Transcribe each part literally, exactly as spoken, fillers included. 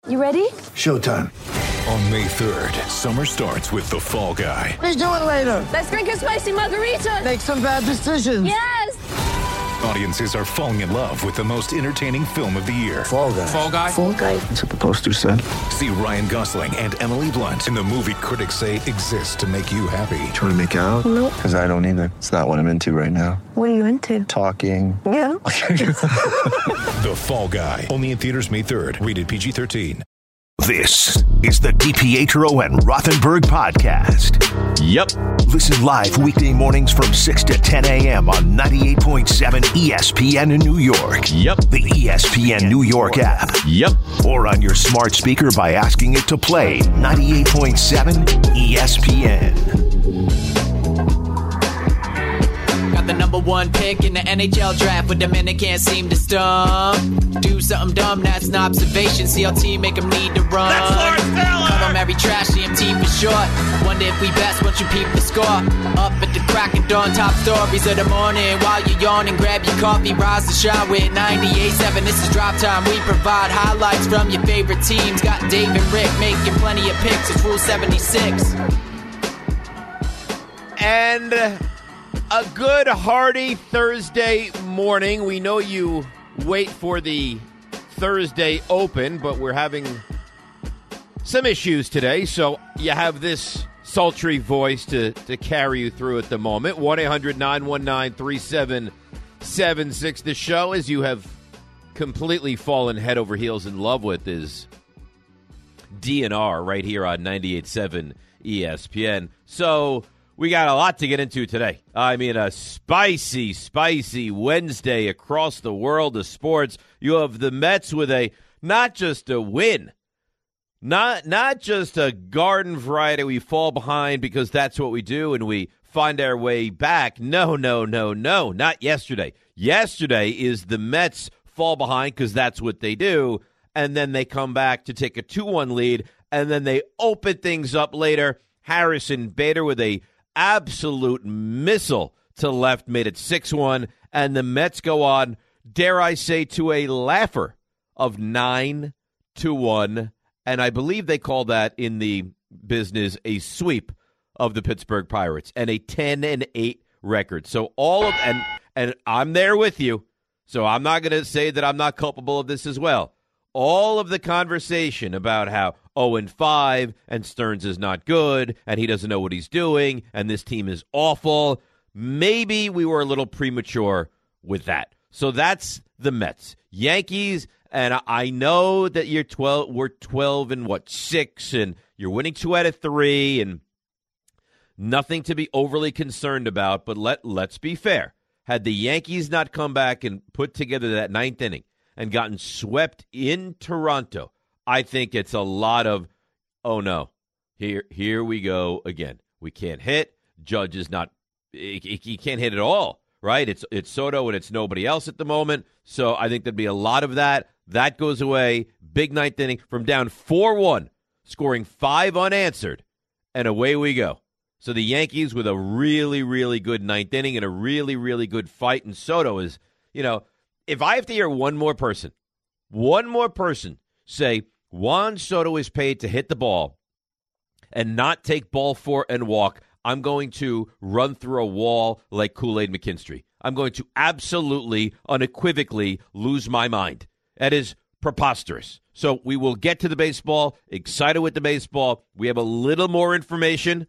You ready? Showtime. On May third, summer starts with The Fall Guy. Let's do it later. Let's drink a spicy margarita. Make some bad decisions. Yes! Audiences are falling in love with the most entertaining film of the year. Fall Guy. Fall Guy? Fall Guy. That's what the poster said. See Ryan Gosling and Emily Blunt in the movie critics say exists to make you happy. Trying to make it out? Nope. Because I don't either. It's not what I'm into right now. What are you into? Talking. Yeah. The Fall Guy. Only in theaters May third. Rated P G thirteen. This is the DiPietro and Rothenberg podcast. Yep. Listen live weekday mornings from six to ten a.m. on ninety-eight point seven E S P N in New York. Yep. The E S P N New York app. Yep. Or on your smart speaker by asking it to play ninety-eight point seven E S P N. Got the number one pick in the N H L draft, but the men they can't seem to stump. Do something dumb, that's an observation. C L T make them need to run. That's Lawrence Taylor! Call them every trash, C M T for short. Wonder if we best once you peep the score. Up at the crack of dawn, top stories of the morning. While you're yawning, grab your coffee, rise to shine with ninety-eight point seven. This is Drop Time. We provide highlights from your favorite teams. Got Dave and Rick making plenty of picks. It's Rule seventy-six. And a good, hearty Thursday morning. We know you wait for the Thursday open, but we're having some issues today, so you have this sultry voice to, to carry you through at the moment. one eight hundred nine one nine three seven seven six. The show, as you have completely fallen head over heels in love with, is D N R right here on ninety-eight point seven E S P N. So we got a lot to get into today. I mean, a spicy, spicy Wednesday across the world of sports. You have the Mets with a, not just a win, not not just a garden variety, we fall behind because that's what we do and we find our way back. No, no, no, no, not yesterday. Yesterday is the Mets fall behind because that's what they do, and then they come back to take a two one lead, and then they open things up later. Harrison Bader with a absolute missile to left made it six one, and the Mets go on, dare I say, to a laugher of nine to one, and I believe they call that in the business a sweep of the Pittsburgh Pirates and a ten and eight record. So all of and and I'm there with you. So I'm not going to say that I'm not culpable of this as well. All of the conversation about how oh and five and Stearns is not good and he doesn't know what he's doing and this team is awful. Maybe we were a little premature with that. So that's the Mets. Yankees, and I know that you're twelve, we're twelve and what, six, and you're winning two out of three, and nothing to be overly concerned about, but let, let's be fair. Had the Yankees not come back and put together that ninth inning and gotten swept in Toronto, I think it's a lot of, oh no, here here we go again. We can't hit. Judge is not, he, he can't hit at all, right? It's it's Soto and it's nobody else at the moment. So I think there'd be a lot of that. That goes away. Big ninth inning from down four one, scoring five unanswered, and away we go. So the Yankees with a really, really good ninth inning and a really, really good fight. And Soto is, you know, if I have to hear one more person, one more person say Juan Soto is paid to hit the ball and not take ball four and walk, I'm going to run through a wall like Kool-Aid McKinstry. I'm going to absolutely, unequivocally lose my mind. That is preposterous. So we will get to the baseball, excited with the baseball. We have a little more information,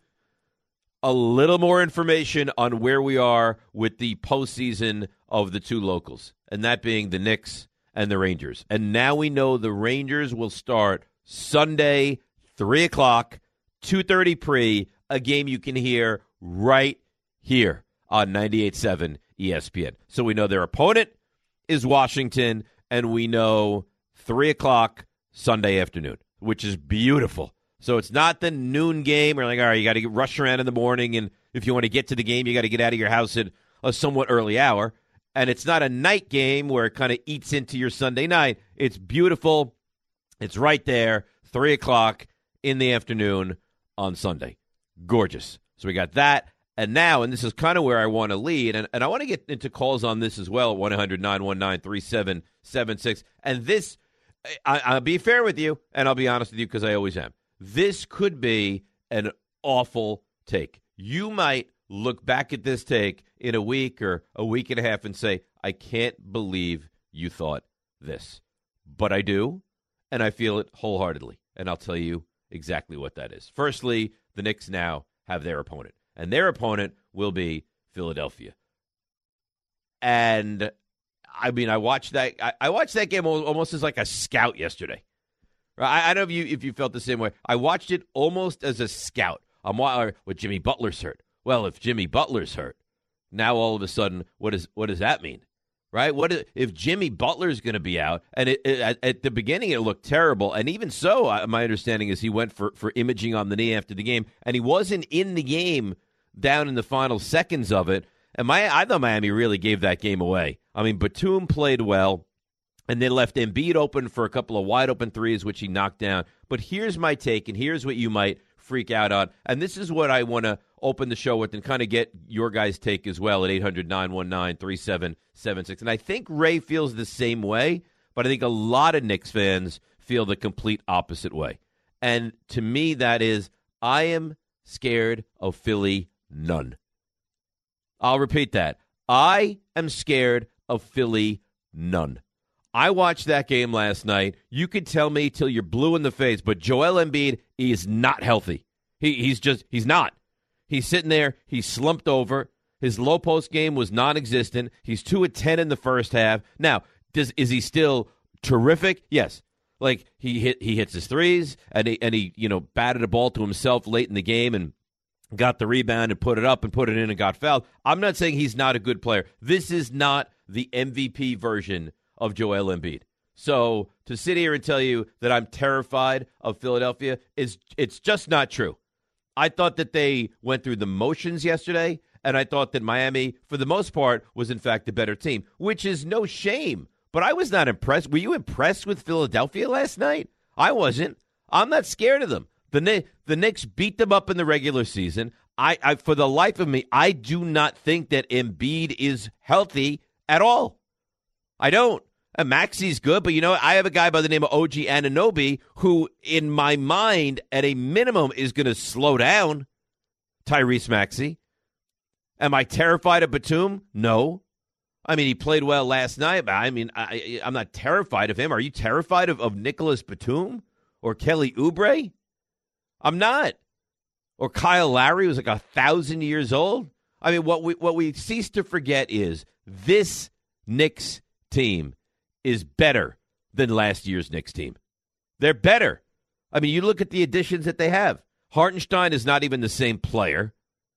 a little more information on where we are with the postseason of the two locals, and that being the Knicks and the Rangers. And now we know the Rangers will start Sunday, three o'clock, two thirty pre, a game you can hear right here on ninety-eight point seven E S P N. So we know their opponent is Washington, and we know three o'clock Sunday afternoon, which is beautiful. So it's not the noon game where, like, all right, you got to rush around in the morning, and if you want to get to the game, you got to get out of your house at a somewhat early hour. And it's not a night game where it kind of eats into your Sunday night. It's beautiful. It's right there, three o'clock in the afternoon on Sunday. Gorgeous. So we got that. And now, and this is kind of where I want to lead, and, and I want to get into calls on this as well, one eight hundred nine one nine three seven seven six. And this, I, I'll be fair with you, and I'll be honest with you because I always am. This could be an awful take. You might look back at this take in a week or a week and a half and say, I can't believe you thought this. But I do, and I feel it wholeheartedly. And I'll tell you exactly what that is. Firstly, the Knicks now have their opponent, and their opponent will be Philadelphia. And I mean, I watched that. I, I watched that game almost as like a scout yesterday. I, I don't know if you if you felt the same way. I watched it almost as a scout. I'm with well, Jimmy Butler's hurt. Well, if Jimmy Butler's hurt, now all of a sudden, what is what does that mean, right? What is, if Jimmy Butler's going to be out? And it, it, at, at the beginning, it looked terrible. And even so, I, my understanding is he went for for imaging on the knee after the game, and he wasn't in the game down in the final seconds of it. And my I thought Miami really gave that game away. I mean, Batum played well, and they left Embiid open for a couple of wide-open threes, which he knocked down. But here's my take, and here's what you might freak out on. And this is what I want to open the show with and kind of get your guys' take as well at eight hundred, nine one nine, three seven seven six. And I think Ray feels the same way, but I think a lot of Knicks fans feel the complete opposite way. And to me, that is, I am scared of Philly none. I'll repeat that. I am scared of Philly none. I watched that game last night. You could tell me till you're blue in the face, but Joel Embiid, he is not healthy. He, he's just, he's not. He's sitting there. He's slumped over. His low post game was non-existent. He's two of ten in the first half. Now, does is he still terrific? Yes. Like he hit, he hits his threes, and he and he you know batted a ball to himself late in the game and got the rebound and put it up and put it in and got fouled. I'm not saying he's not a good player. This is not the M V P version of Joel Embiid. So to sit here and tell you that I'm terrified of Philadelphia is it's just not true. I thought that they went through the motions yesterday, and I thought that Miami, for the most part, was in fact the better team, which is no shame. But I was not impressed. Were you impressed with Philadelphia last night? I wasn't. I'm not scared of them. The, the Knicks beat them up in the regular season. I, I, for the life of me, I do not think that Embiid is healthy at all. I don't. And Maxi's good, but you know what? I have a guy by the name of O G Anunoby who, in my mind, at a minimum, is going to slow down Tyrese Maxey. Am I terrified of Batum? No. I mean, he played well last night, but I mean, I, I'm not terrified of him. Are you terrified of, of Nicholas Batum or Kelly Oubre? I'm not. Or Kyle Lowry was like a thousand years old. I mean, what we what we cease to forget is this Knicks team is better than last year's Knicks team. They're better. I mean, you look at the additions that they have. Hartenstein is not even the same player.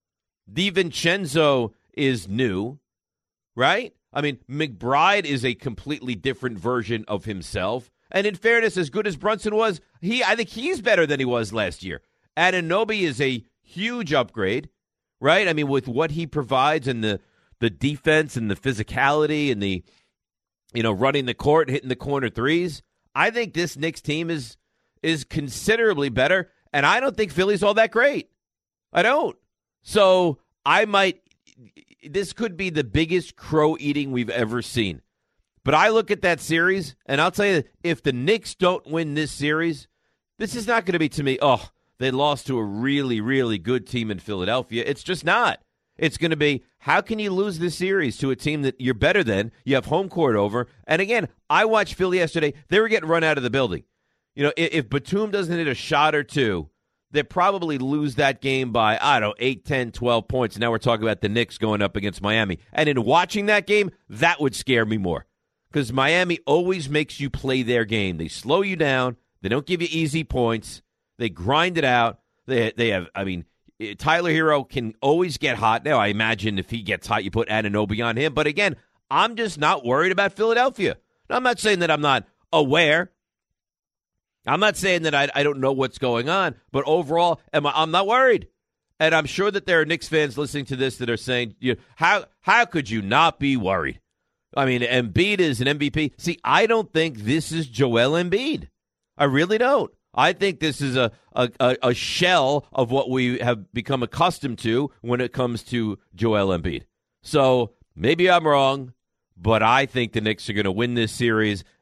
DiVincenzo is new, right? I mean, McBride is a completely different version of himself. And in fairness, as good as Brunson was, he I think he's better than he was last year. Anunoby is a huge upgrade, right? I mean, with what he provides and the the defense and the physicality and the, you know, running the court, hitting the corner threes, I think this Knicks team is is considerably better, and I don't think Philly's all that great. I don't. So I might, this could be the biggest crow eating we've ever seen. But I look at that series, and I'll tell you, if the Knicks don't win this series, this is not going to be, to me, oh, they lost to a really, really good team in Philadelphia. It's just not. It's going to be, how can you lose this series to a team that you're better than? You have home court over. And again, I watched Philly yesterday. They were getting run out of the building. You know, if, if Batum doesn't hit a shot or two, they probably lose that game by, I don't know, eight, ten, twelve points. Now we're talking about the Knicks going up against Miami. And in watching that game, that would scare me more. Because Miami always makes you play their game. They slow you down. They don't give you easy points. They grind it out. They they have, I mean, Tyler Hero can always get hot. Now, I imagine if he gets hot, you put Anunoby on him. But again, I'm just not worried about Philadelphia. Now, I'm not saying that I'm not aware. I'm not saying that I, I don't know what's going on. But overall, am I, I'm not worried. And I'm sure that there are Knicks fans listening to this that are saying, you know, how how could you not be worried? I mean, Embiid is an M V P. See, I don't think this is Joel Embiid. I really don't. I think this is a, a, a shell of what we have become accustomed to when it comes to Joel Embiid. So maybe I'm wrong, but I think the Knicks are going to win this series,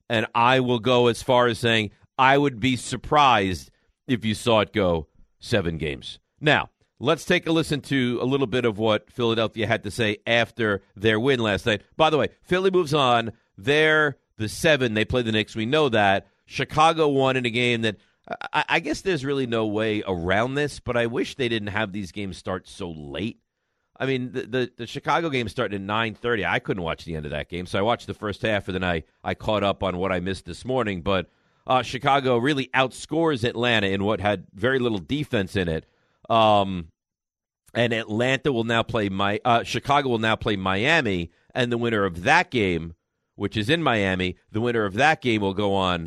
And I will go as far as saying I would be surprised if you saw it go seven games. Now, let's take a listen to a little bit of what Philadelphia had to say after their win last night. By the way, Philly moves on. They're the seven. They play the Knicks. We know that. Chicago won in a game that I, I guess there's really no way around this, but I wish they didn't have these games start so late. I mean, the, the, the Chicago game started at nine thirty. I couldn't watch the end of that game, so I watched the first half, and then I, I caught up on what I missed this morning. But uh, Chicago really outscores Atlanta in what had very little defense in it. Um, and Atlanta will now play my uh, Chicago will now play Miami, and the winner of that game, which is in Miami, the winner of that game will go on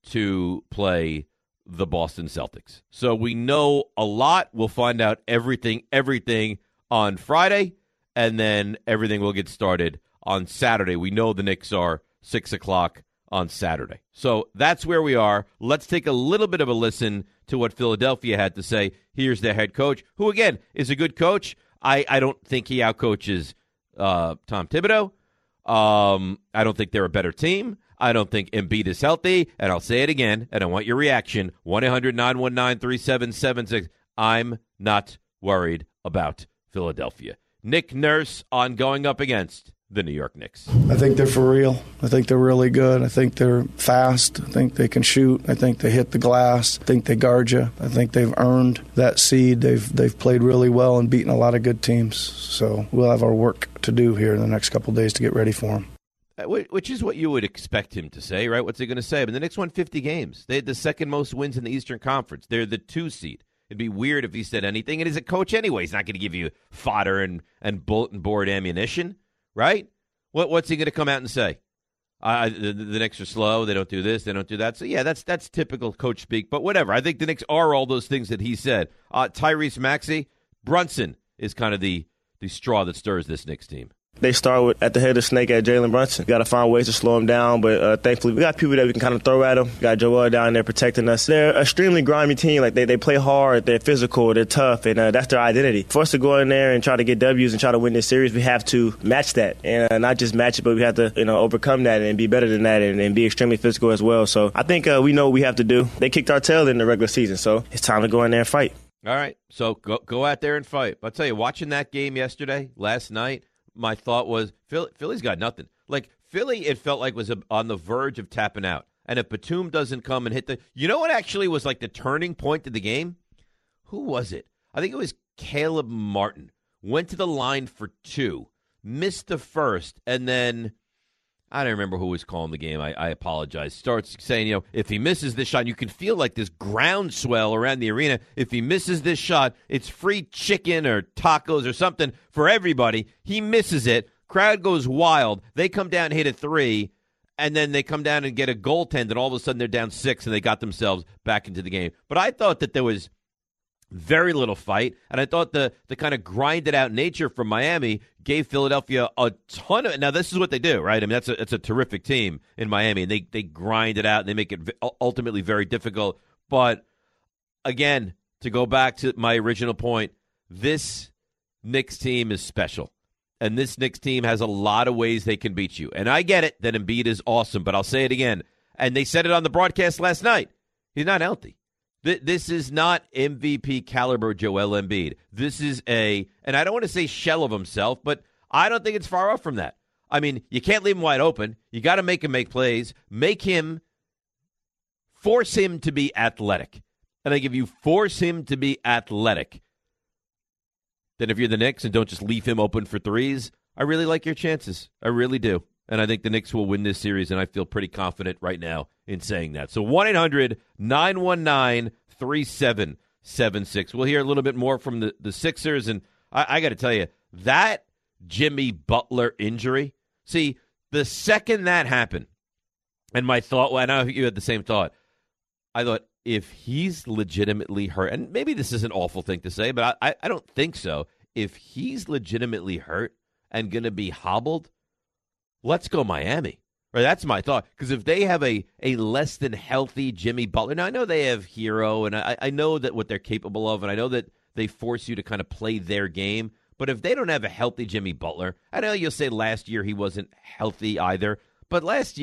to play the Boston Celtics. So we know a lot. We'll find out everything, everything on Friday, and then everything will get started on Saturday. We know the Knicks are six o'clock on Saturday. So that's where we are. Let's take a little bit of a listen to what Philadelphia had to say. Here's their head coach, who, again, is a good coach. I, I don't think he outcoaches uh, Tom Thibodeau. Um, I don't think they're a better team. I don't think Embiid is healthy. And I'll say it again, and I want your reaction. one eight hundred nine one nine three seven seven six. I'm not worried about Philadelphia. Nick Nurse on going up against the New York Knicks. I think they're for real. I think they're really good. I think they're fast. I think they can shoot. I think they hit the glass. I think they guard you. I think they've earned that seed. They've they've played really well and beaten a lot of good teams. So we'll have our work to do here in the next couple of days to get ready for them. Which is what you would expect him to say, right? What's he going to say? But the Knicks won fifty games. They had the second most wins in the Eastern Conference. They're the two seed. It'd be weird if he said anything. And he's a coach anyway. He's not going to give you fodder and, and bulletin board ammunition, right? What What's he going to come out and say? Uh, the, the Knicks are slow. They don't do this. They don't do that. So, yeah, that's that's typical coach speak. But whatever. I think the Knicks are all those things that he said. Uh, Tyrese Maxey, Brunson is kind of the, the straw that stirs this Knicks team. They start with at the head of the snake at Jalen Brunson. Got to find ways to slow him down, but uh, thankfully we got people that we can kind of throw at him. Got Joel down there protecting us. They're an extremely grimy team. Like they, they play hard, they're physical, they're tough, and uh, that's their identity. For us to go in there and try to get W's and try to win this series, we have to match that, and uh, not just match it, but we have to you know overcome that and be better than that, and, and be extremely physical as well. So I think uh, we know what we have to do. They kicked our tail in the regular season, so it's time to go in there and fight. All right, so go go out there and fight. I'll tell you, watching that game yesterday, last night, my thought was, Philly, Philly's got nothing. Like, Philly, it felt like was on the verge of tapping out. And if Batum doesn't come and hit the... You know what actually was like the turning point of the game? Who was it? I think it was Caleb Martin. Went to the line for two, missed the first, and then... I don't remember who was calling the game. I, I apologize. Starts saying, you know, if he misses this shot, you can feel like this groundswell around the arena. If he misses this shot, it's free chicken or tacos or something for everybody. He misses it. Crowd goes wild. They come down and hit a three, and then they come down and get a goaltend, and all of a sudden they're down six, and they got themselves back into the game. But I thought that there was very little fight, and I thought the the kind of grinded-out nature from Miami gave Philadelphia a ton of... Now, this is what they do, right? I mean, that's a, that's a terrific team in Miami, and they, they grind it out, and they make it ultimately very difficult. But, again, to go back to my original point, this Knicks team is special, and this Knicks team has a lot of ways they can beat you. And I get it that Embiid is awesome, but I'll say it again, and they said it on the broadcast last night. He's not healthy. This is not M V P caliber Joel Embiid. This is a, and I don't want to say shell of himself, but I don't think it's far off from that. I mean, you can't leave him wide open. You got to make him make plays. Make him, force him to be athletic. And I give you force him to be athletic. Then if you're the Knicks and don't just leave him open for threes, I really like your chances. I really do. And I think the Knicks will win this series, and I feel pretty confident right now in saying that. So one eight hundred nine one nine three seven seven six. We'll hear a little bit more from the, the Sixers, and I, I got to tell you, that Jimmy Butler injury, see, the second that happened, and my thought, well, I know you had the same thought, I thought, if he's legitimately hurt, and maybe this is an awful thing to say, but I, I don't think so. If he's legitimately hurt and going to be hobbled, let's go Miami. Right, that's my thought. Because if they have a, a less than healthy Jimmy Butler, now I know they have Hero, and I, I know that what they're capable of, and I know that they force you to kind of play their game. But if they don't have a healthy Jimmy Butler, I know you'll say last year he wasn't healthy either, but last year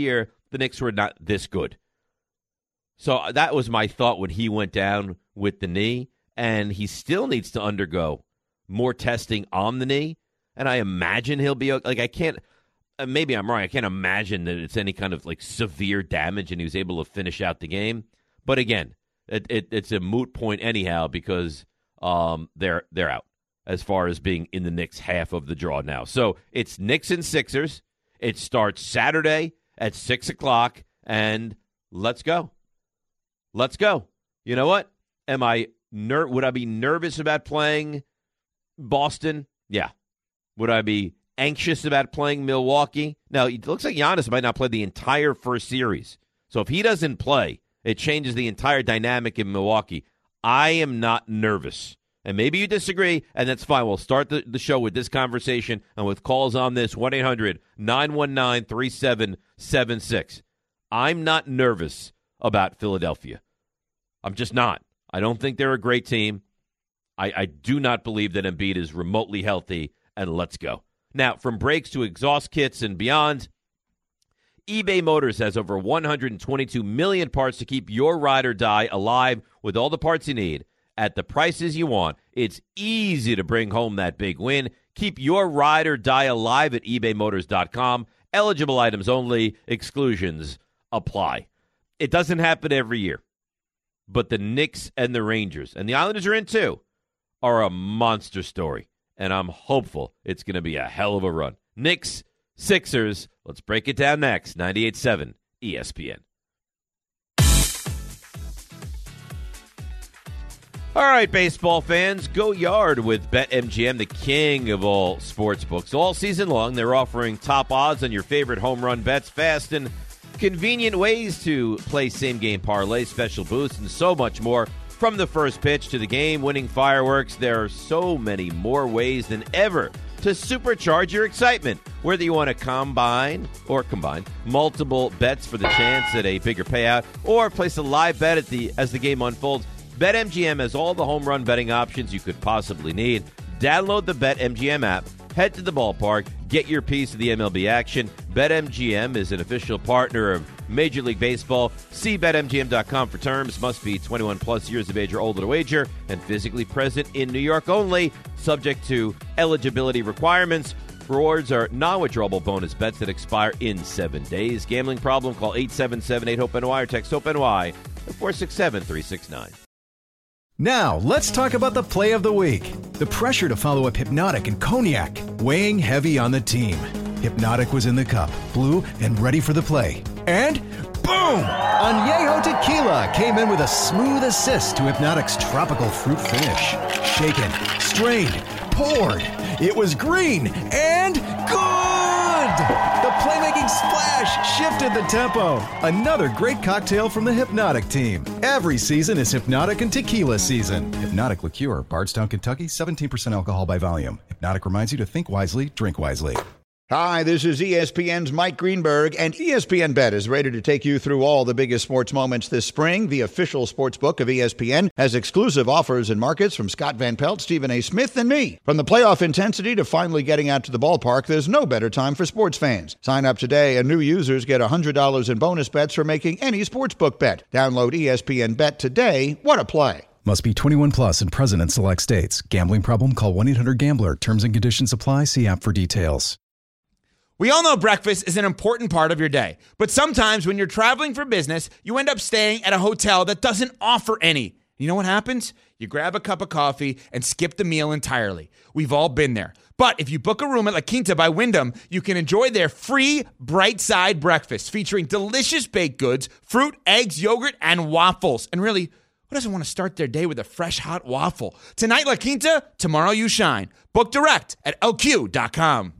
the Knicks were not this good. So that was my thought when he went down with the knee, and he still needs to undergo more testing on the knee, and I imagine he'll be, like, I can't, maybe I'm wrong, I can't imagine that it's any kind of, like, severe damage, and he was able to finish out the game. But again, it, it, it's a moot point anyhow because um, they're they're out as far as being in the Knicks half of the draw now. So it's Knicks and Sixers. It starts Saturday at six o'clock, and let's go. Let's go. You know what? Am I ner- Would I be nervous about playing Boston? Yeah. Would I be anxious about playing Milwaukee? Now, it looks like Giannis might not play the entire first series. So if he doesn't play, it changes the entire dynamic in Milwaukee. I am not nervous. And maybe you disagree, and that's fine. We'll start the, the show with this conversation and with calls on this, one eight hundred nine one nine three seven seven six. I'm not nervous about Philadelphia. I'm just not. I don't think they're a great team. I, I do not believe that Embiid is remotely healthy, and let's go. Now, from brakes to exhaust kits and beyond, eBay Motors has over one hundred twenty-two million parts to keep your ride or die alive with all the parts you need at the prices you want. It's easy to bring home that big win. Keep your ride or die alive at ebay motors dot com. Eligible items only. Exclusions apply. It doesn't happen every year, but the Knicks and the Rangers, and the Islanders are in too, are a monster story, and I'm hopeful it's going to be a hell of a run. Knicks, Sixers, let's break it down next. ninety-eight point seven E S P N. All right, baseball fans, go yard with BetMGM, the king of all sports books. All season long, they're offering top odds on your favorite home run bets, fast and convenient ways to play same-game parlay, special boosts, and so much more. From the first pitch to the game-winning fireworks, there are so many more ways than ever to supercharge your excitement. Whether you want to combine or combine multiple bets for the chance at a bigger payout, or place a live bet at the as the game unfolds, BetMGM has all the home run betting options you could possibly need. Download the BetMGM app, head to the ballpark, get your piece of the M L B action. BetMGM is an official partner of Major League Baseball. See Bet M G M dot com for terms. Must be twenty-one plus years of age or older to wager and physically present in New York only. Subject to eligibility requirements. Rewards are non-withdrawable bonus bets that expire in seven days. Gambling problem? Call eight seven seven eight hope N Y or text HOPE-NY at four six seven three six nine. Now, let's talk about the play of the week. The pressure to follow up Hypnotic and Cognac, weighing heavy on the team. Hypnotic was in the cup, blue, and ready for the play. And boom! Añejo Tequila came in with a smooth assist to Hypnotic's tropical fruit finish. Shaken, strained, poured. It was green and good! The playmaking splash shifted the tempo. Another great cocktail from the Hypnotic team. Every season is Hypnotic and Tequila season. Hypnotic Liqueur, Bardstown, Kentucky, seventeen percent alcohol by volume. Hypnotic reminds you to think wisely, drink wisely. Hi, this is E S P N's Mike Greenberg, and E S P N Bet is ready to take you through all the biggest sports moments this spring. The official sports book of E S P N has exclusive offers and markets from Scott Van Pelt, Stephen A. Smith, and me. From the playoff intensity to finally getting out to the ballpark, there's no better time for sports fans. Sign up today, and new users get one hundred dollars in bonus bets for making any sportsbook bet. Download E S P N Bet today. What a play. Must be twenty-one plus and present in select states. Gambling problem? Call one eight hundred gambler. Terms and conditions apply. See app for details. We all know breakfast is an important part of your day, but sometimes when you're traveling for business, you end up staying at a hotel that doesn't offer any. You know what happens? You grab a cup of coffee and skip the meal entirely. We've all been there. But if you book a room at La Quinta by Wyndham, you can enjoy their free Bright Side breakfast featuring delicious baked goods, fruit, eggs, yogurt, and waffles. And really, who doesn't want to start their day with a fresh, hot waffle? Tonight, La Quinta, tomorrow you shine. Book direct at L Q dot com.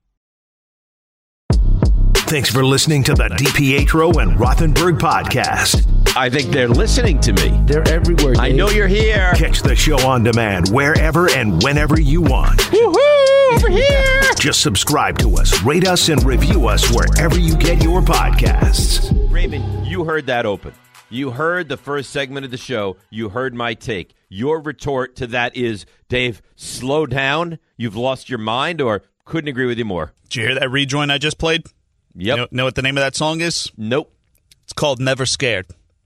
Thanks for listening to the DiPietro and Rothenberg podcast. I think they're listening to me. They're everywhere, Dave. I know you're here. Catch the show on demand wherever and whenever you want. Woohoo! Over here! Just subscribe to us, rate us, and review us wherever you get your podcasts. Raymond, you heard that open. You heard the first segment of the show. You heard my take. Your retort to that is, Dave, slow down. You've lost your mind, or couldn't agree with you more. Did you hear that rejoin I just played? Yep. You know, know what the name of that song is? Nope. It's called Never Scared.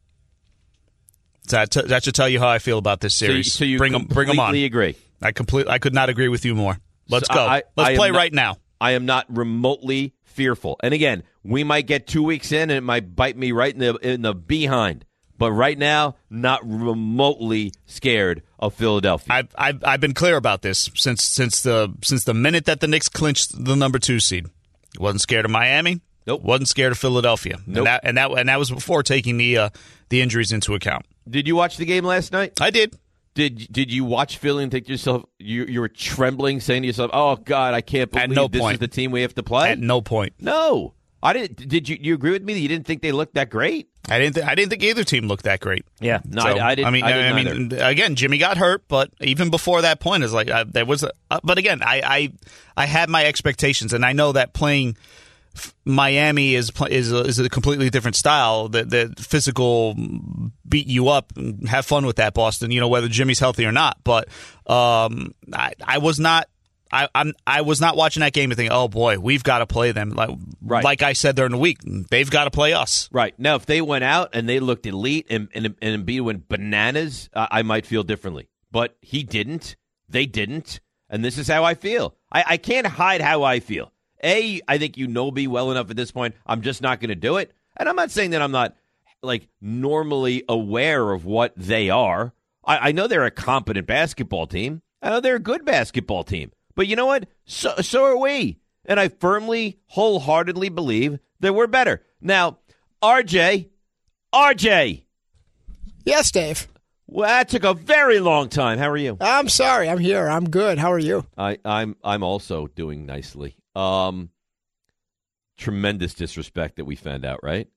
So that, t- that should tell you how I feel about this series. So you, so you bring them, bring them on. completely agree. I complete. I could not agree with you more. Let's So go. I- Let's I play am not- right now. I am not remotely fearful. And again, we might get two weeks in and it might bite me right in the in the behind. But right now, not remotely scared of Philadelphia. I've, I've I've been clear about this since since the since the minute that the Knicks clinched the number two seed. Wasn't scared of Miami. Nope. Wasn't scared of Philadelphia. Nope. And that and that and that was before taking the uh, the injuries into account. Did you watch the game last night? I did. Did Did you watch Philly and think to yourself, you you were trembling, saying to yourself, "Oh God, I can't believe At no this point. is the team we have to play"? At no point. No, I didn't. Did you? You agree with me that you didn't think they looked that great? I didn't. Th- I didn't think either team looked that great. Yeah, no, So, I, I didn't. I mean, I, didn't I mean, again, Jimmy got hurt, but even before that point, is like uh, there was. A, uh, but again, I, I I had my expectations, and I know that playing Miami is is a, is a completely different style. The the physical beat you up, and have fun with that, Boston. You know, whether Jimmy's healthy or not. But um, I I was not. I, I'm. I was not watching that game and thinking, "Oh boy, we've got to play them." Like, Right. like I said during the week, they've got to play us. Right now, if they went out and they looked elite and and, and Embiid went bananas, uh, I might feel differently. But he didn't. They didn't, and this is how I feel. I, I can't hide how I feel. A, I think you know me well enough at this point. I'm just not going to do it, and I'm not saying that I'm not like normally aware of what they are. I, I know they're a competent basketball team. I know they're a good basketball team. But you know what? So so are we. And I firmly, wholeheartedly believe that we're better. Now, R J, R J. Yes, Dave. Well, that took a very long time. How are you? I'm sorry. I'm here. I'm good. How are you? I, I'm I'm also doing nicely. Um, tremendous disrespect that we found out, right?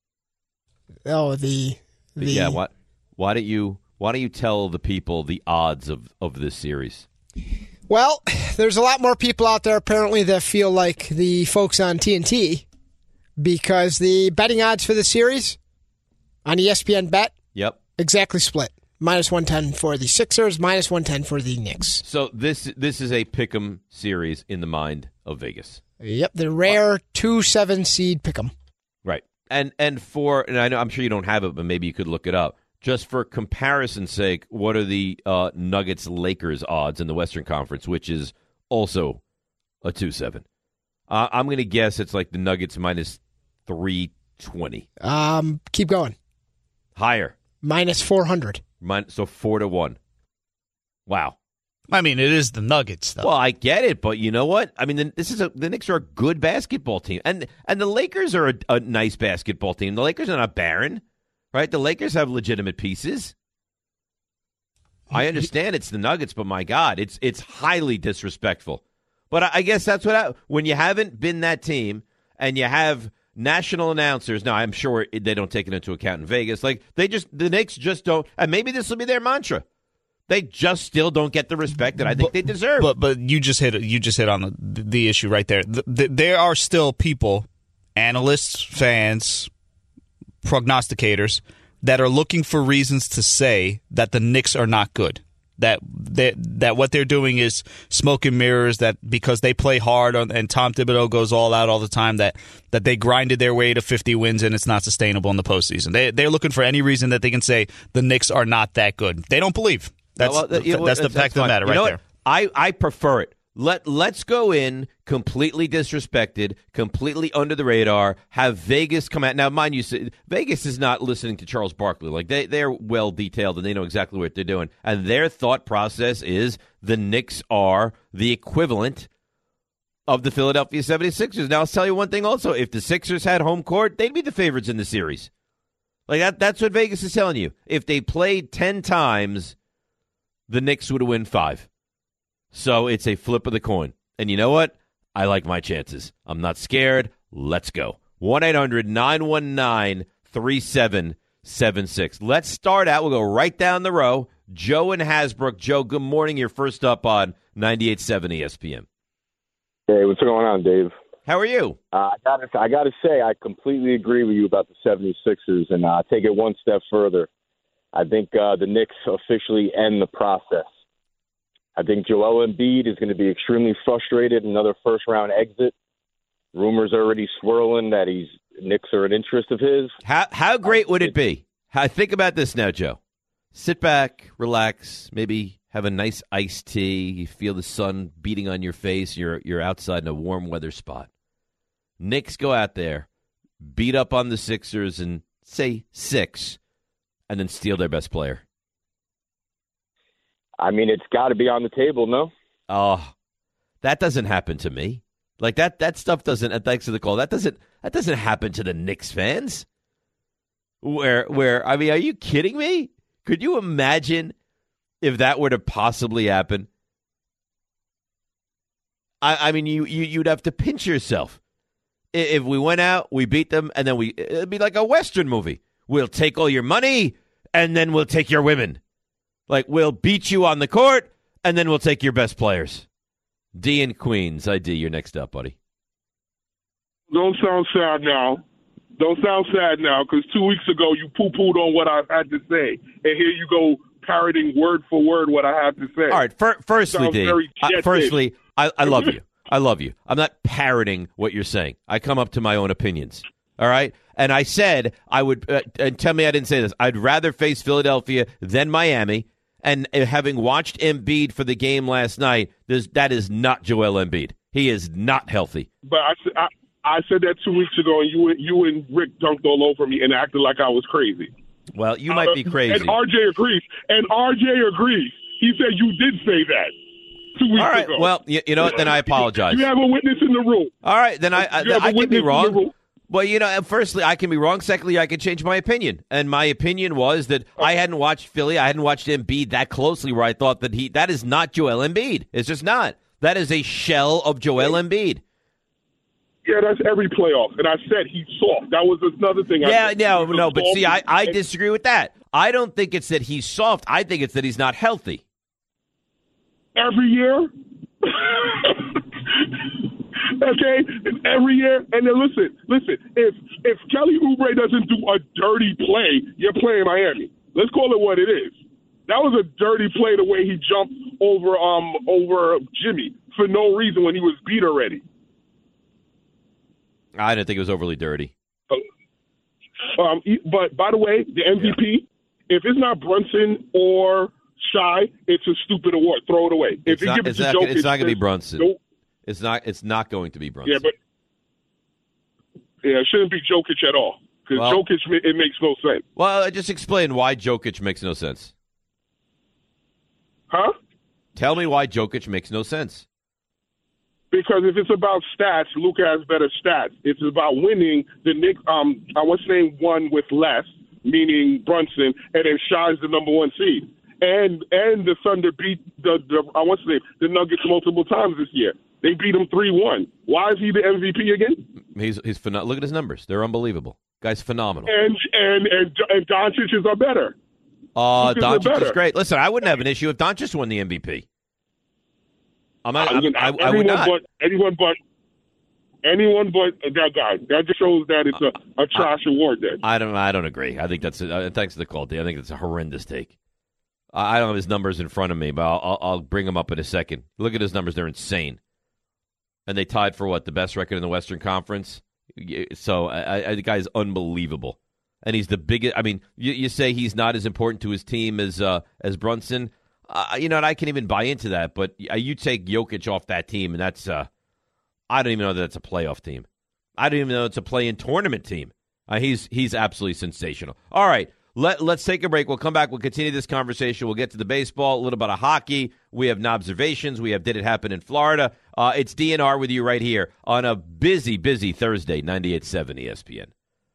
Oh, the the yeah. What? Why don't you Why don't you tell the people the odds of, of this series? Well, there's a lot more people out there apparently that feel like the folks on T N T because the betting odds for the series on E S P N Bet Yep. exactly split. Minus one ten for the Sixers, minus one ten for the Knicks. So this this is a pick'em series in the mind of Vegas. Yep, the rare two seven seed pick'em. Right. And and for and I know I'm sure you don't have it, but maybe you could look it up. Just for comparison's sake, what are the uh, Nuggets Lakers odds in the Western Conference, which is also a two seven? Uh, I'm going to guess it's like the Nuggets minus three twenty. Um, keep going. Higher. Minus four hundred. Min- so four to one. Wow. I mean, it is the Nuggets, though. Well, I get it, but you know what? I mean, the, this is a, the Knicks are a good basketball team, and and the Lakers are a, a nice basketball team. The Lakers are not barren, right? The Lakers have legitimate pieces. I understand it's the Nuggets, but my God, it's it's highly disrespectful. But I, I guess that's what I, when you haven't been that team and you have national announcers. Now, I'm sure they don't take it into account in Vegas. Like they just the Knicks just don't, and maybe this will be their mantra. They just still don't get the respect that I think but, they deserve. But but you just hit you just hit on the, the issue right there. The, the, there are still people, analysts, fans, prognosticators that are looking for reasons to say that the Knicks are not good. That that that what they're doing is smoke and mirrors. That because they play hard on, and Tom Thibodeau goes all out all the time. That that they grinded their way to fifty wins and it's not sustainable in the postseason. They they're looking for any reason that they can say the Knicks are not that good. They don't believe. That's well, the, you know, that's the that's, fact that's of the matter you right know there. What? I, I prefer it. Let, let's go in completely disrespected, completely under the radar, have Vegas come out. Now, mind you, Vegas is not listening to Charles Barkley. Like they, they're well detailed and they know exactly what they're doing. And their thought process is the Knicks are the equivalent of the Philadelphia seventy-sixers. Now, I'll tell you one thing also. If the Sixers had home court, they'd be the favorites in the series. Like that. That's what Vegas is telling you. If they played ten times, the Knicks would win five. So it's a flip of the coin. And you know what? I like my chances. I'm not scared. Let's go. one eight hundred nine one nine three seven seven six. Let's start out. We'll go right down the row. Joe in Hasbrook. Joe, good morning. You're first up on ninety-eight point seven E S P N. Hey, what's going on, Dave? How are you? Uh, I gotta, I gotta say, I completely agree with you about the seventy-sixers, and uh, take it one step further. I think uh, the Knicks officially end the process. I think Joel Embiid is going to be extremely frustrated. Another first-round exit. rumors are already swirling that he's Knicks are an interest of his. How how great would it be? How, think about this now, Joe. Sit back, relax, maybe have a nice iced tea. You feel the sun beating on your face. You're you're outside in a warm weather spot. Knicks go out there, beat up on the Sixers and say six, and then steal their best player. I mean, it's got to be on the table, no? Oh, that doesn't happen to me. Like that that stuff doesn't. Thanks for the call. That doesn't that doesn't happen to the Knicks fans. Where where I mean, are you kidding me? Could you imagine if that were to possibly happen? I, I mean, you, you you'd have to pinch yourself. If we went out, we beat them, and then we it'd be like a Western movie. We'll take all your money, and then we'll take your women. Like we'll beat you on the court, and then we'll take your best players. D in Queens. I D, you're next up, buddy. Don't sound sad now. Don't sound sad now, because two weeks ago you poo-pooed on what I had to say, and here you go parroting word for word what I have to say. All right, fir- firstly, Sounds D, very uh, jet-ish. firstly, I, I love you. I love you. I'm not parroting what you're saying. I come up to my own opinions. All right? And I said I would, uh, and tell me I didn't say this, I'd rather face Philadelphia than Miami. And uh, having watched Embiid for the game last night, that is not Joel Embiid. He is not healthy. But I, I, I said that two weeks ago, and you, you and Rick dunked all over me and acted like I was crazy. Well, you might be crazy. And R J agrees. And R J agrees. He said you did say that two weeks All right. ago. Well, you, you know what? Then I apologize. You have a witness in the room. All right. Then I, I, You have a I can witness be in the wrong. room. Well, you know, firstly, I can be wrong. Secondly, I can change my opinion. And my opinion was that I hadn't watched Philly. I hadn't watched Embiid that closely where I thought that he that is not Joel Embiid. It's just not. That is a shell of Joel Embiid. Yeah, that's every playoff. And I said he's soft. That was another thing. Yeah, I said. no, He was no. But soft. see, I, I disagree with that. I don't think it's that he's soft. I think it's that he's not healthy. Every year? Okay, every year. And then listen, listen. If if Kelly Oubre doesn't do a dirty play, you're playing Miami. Let's call it what it is. That was a dirty play the way he jumped over um over Jimmy for no reason when he was beat already. I didn't think it was overly dirty. Um, but by the way, the M V P, yeah. If it's not Brunson or Shai, it's a stupid award. Throw it away. It's if not, you give it it's to not, Jokic, it's not going to be Brunson. Nope. It's not. It's not going to be Brunson. Yeah, but yeah, it shouldn't be Jokic at all because Well- Jokic it makes no sense. Well, just explain why Jokic makes no sense. Huh? Tell me why Jokic makes no sense. Because if it's about stats, Luka has better stats. If it's about winning, the Knicks, um, I was saying one with less, meaning Brunson, and then Shai's the number one seed. And and the Thunder beat the, the I want to say the Nuggets multiple times this year. They beat them three one. Why is he the M V P again? He's he's pheno- look at his numbers; they're unbelievable. Guy's phenomenal. And and and and Doncic is are better. Uh, Lucas are Doncic better. is great. Listen, I wouldn't have an issue if Doncic won the M V P. I'm not, I, I'm, I, I everyone would not. But, anyone but anyone but that guy. That just shows that it's a, a trash award. Then I don't. I don't agree. I think that's. A, uh, thanks for the call, D. I think that's a horrendous take. I I don't have his numbers in front of me, but I'll, I'll, I'll bring them up in a second. Look at his numbers; they're insane. And they tied for what, the best record in the Western Conference. So I, I, the guy's unbelievable, and he's the biggest. I mean, you, you say he's not as important to his team as uh, as Brunson. Uh, you know, and I can even buy into that. But you take Jokic off that team, and that's uh, I don't even know that it's a playoff team. I don't even know it's a play-in tournament team. Uh, he's he's absolutely sensational. All right. Let, let's take a break. We'll come back. We'll continue this conversation. We'll get to the baseball, a little bit of hockey. We have observations. We have Did It Happen in Florida? Uh, it's D N R with you right here on a busy, busy Thursday, ninety-eight point seven E S P N.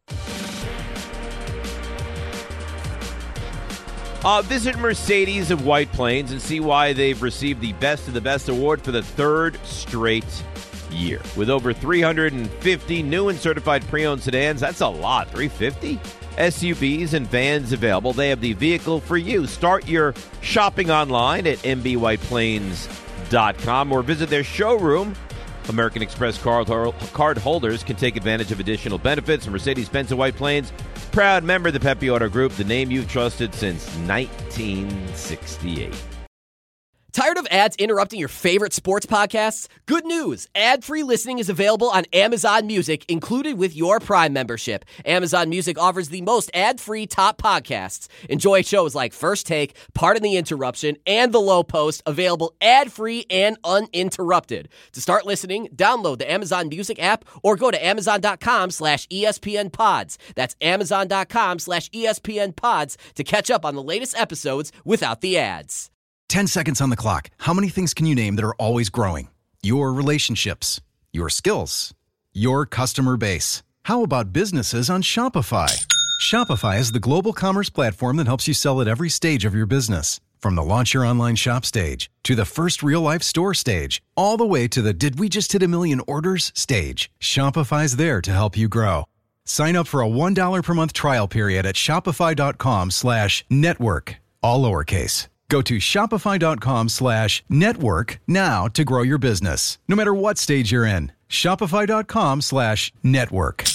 Uh, visit Mercedes of White Plains and see why they've received the Best of the Best award for the third straight year. With over three hundred fifty new and certified pre-owned sedans, that's a lot, three hundred fifty? S U Vs and vans available. They have the vehicle for you. Start your shopping online at m b white plains dot com or visit their showroom. American Express card, card holders can take advantage of additional benefits. Mercedes-Benz of White Plains, proud member of the Pepe Auto Group, the name you've trusted since nineteen sixty-eight. Tired of ads interrupting your favorite sports podcasts? Good news! Ad-free listening is available on Amazon Music, included with your Prime membership. Amazon Music offers the most ad-free top podcasts. Enjoy shows like First Take, Pardon the Interruption, and The Low Post, available ad-free and uninterrupted. To start listening, download the Amazon Music app or go to amazon.com slash ESPN pods. That's amazon.com slash ESPN pods to catch up on the latest episodes without the ads. ten seconds on the clock. How many things can you name that are always growing? Your relationships, your skills, your customer base. How about businesses on Shopify? Shopify is the global commerce platform that helps you sell at every stage of your business. From the launch your online shop stage to the first real-life store stage, all the way to the did we just hit a million orders stage. Shopify's there to help you grow. Sign up for a one dollar per month trial period at shopify.com slash network, all lowercase. Go to shopify.com slash network now to grow your business, no matter what stage you're in. Shopify.com slash network.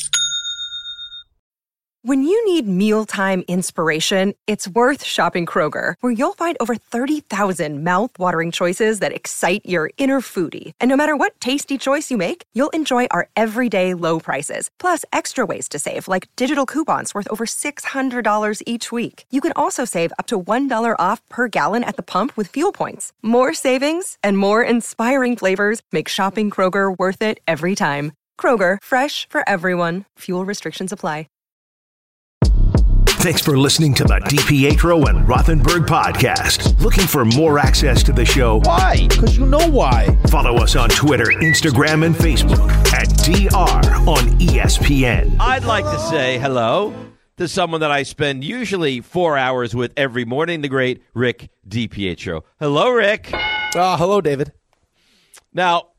When you need mealtime inspiration, it's worth shopping Kroger, where you'll find over thirty thousand mouth-watering choices that excite your inner foodie. And no matter what tasty choice you make, you'll enjoy our everyday low prices, plus extra ways to save, like digital coupons worth over six hundred dollars each week. You can also save up to one dollar off per gallon at the pump with fuel points. More savings and more inspiring flavors make shopping Kroger worth it every time. Kroger, fresh for everyone. Fuel restrictions apply. Thanks for listening to the DiPietro and Rothenberg podcast. Looking for more access to the show? Why? Because you know why. Follow us on Twitter, Instagram, and Facebook at D R on E S P N. I'd like to say hello to someone that I spend usually four hours with every morning, the great Rick DiPietro. Hello, Rick. Uh, hello, David. Now,